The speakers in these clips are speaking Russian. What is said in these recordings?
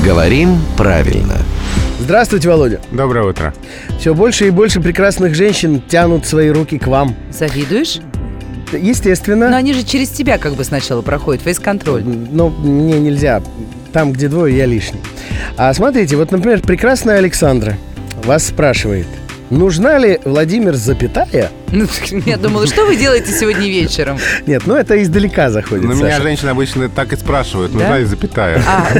Говорим правильно. Здравствуйте, Володя. Доброе утро. Все больше и больше прекрасных женщин тянут свои руки к вам. Завидуешь? Естественно. Но они же через тебя как бы сначала проходят, фейс-контроль. Но мне нельзя. Там, где двое, я лишний. А смотрите, вот, например, прекрасная Александра вас спрашивает: нужна ли Владимир запятая? Ну, я думала, что вы делаете сегодня вечером? Нет, ну это издалека заходит, Но меня Саша. женщины обычно так и спрашивают, нужна ли запятая.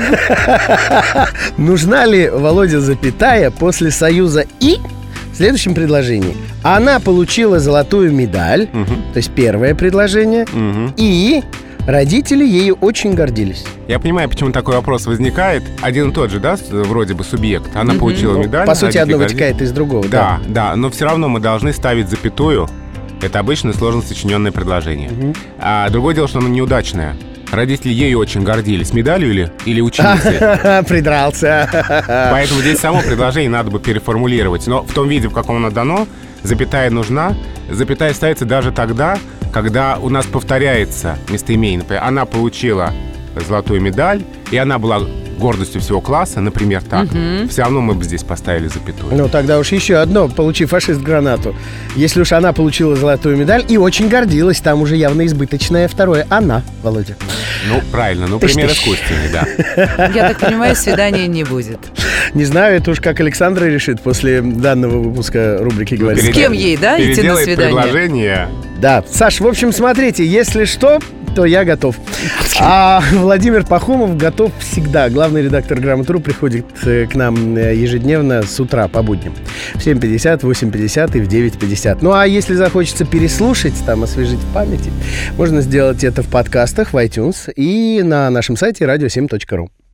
Нужна ли, Володя, запятая после союза «и» в следующем предложении? Она получила золотую медаль, то есть первое предложение, и родители ею очень гордились. Я понимаю, почему такой вопрос возникает. Один и тот же, да, вроде бы субъект. Она получила медаль. По сути, родители одно гордились. вытекает из другого. Да, но все равно мы должны ставить запятую. Это обычно сложно сочиненное предложение. А другое дело, что оно неудачное. Родители ею очень гордились. Медалью или ученицей? Придрался. Поэтому здесь само предложение надо бы переформулировать. Но в том виде, в каком оно дано, запятая нужна. Запятая ставится даже тогда, когда у нас повторяется местоимение. Например, она получила золотую медаль, и она была гордостью всего класса, например, так. Все равно мы бы здесь поставили запятую. Ну, тогда уж еще одно, получив фашист гранату. Если уж она получила золотую медаль и очень гордилась, там уже явно избыточное второе «она», Володя. Ну, правильно, ну, пример искусственный, да. Я так понимаю, свидания не будет. Не знаю, это уж как Александра решит после данного выпуска рубрики «Говорит». С кем ей, да, идти на Переделает свидание? предложение. Да, Саш, в общем, смотрите, если что, то я готов. А Владимир Пахомов готов всегда. Главный редактор «Грамотру» приходит к нам ежедневно с утра по будням. В 7:50, 8:50 и в 9:50. Ну, а если захочется переслушать, там, освежить в памяти, можно сделать это в подкастах, в iTunes и на нашем сайте radio7.ru.